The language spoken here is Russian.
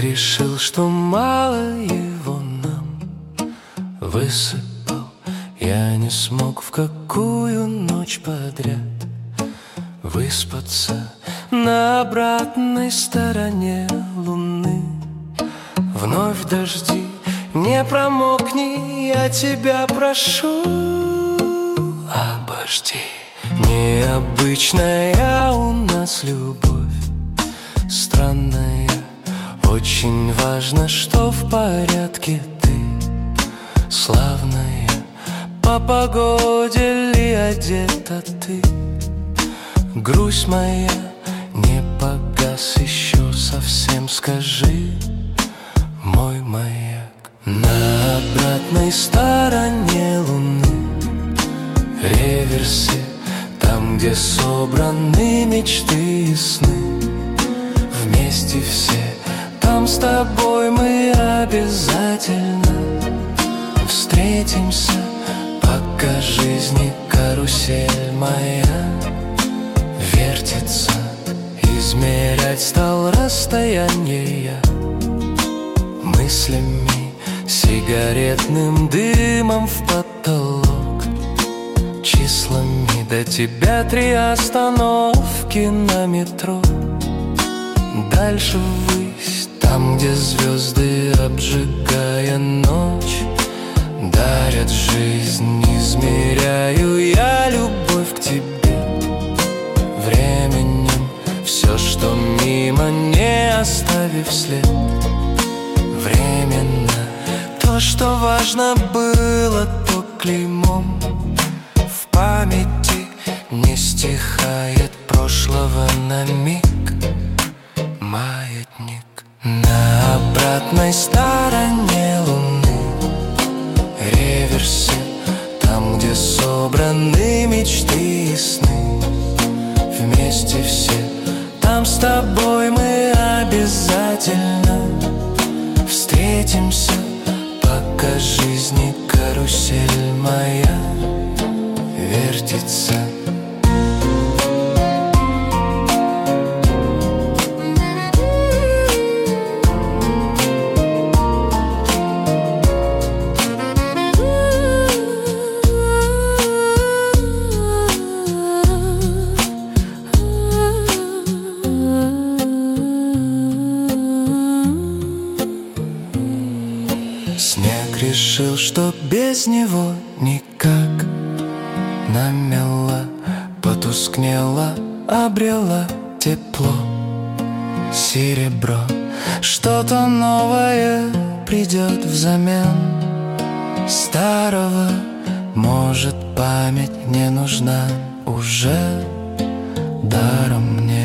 решил, что мало его нам высыпал. Я не смог в какую ночь подряд выспаться на обратной стороне луны. Вновь дожди, не промокни, я тебя прошу, обожди. Необычная у нас любовь, странная. Очень важно, что в порядке ты, славная. По погоде ли одета ты? Грусть моя, не погас еще совсем, скажи, мой маяк. На обратной стороне луны, реверсе, там, где собраны мечты и сны, вместе все, там с тобой мы обязательно встретимся. Пока жизни карусель моя вертится, измерять стал расстояние я мыслями, сигаретным дымом в потолок, числами. До тебя 3 остановки на метро. Дальше ввысь, там, где звезды, обжигая ночь, дарят жизнь. Измеряю я любовь к тебе временем, все, что мимо, не оставив след. Временно то, что важно было, то клеймом в памяти не стихает прошлого на миг. Маятник на обратной стороне луны, реверсе, там, где собраны мечты и сны, вместе все, там с тобой мы обязательно встретимся. Пока жизни карусель моя вертится. Снег решил, что без него никак. Намела, потускнела, обрела тепло, серебро. Что-то новое придет взамен старого. Может, память не нужна уже даром мне.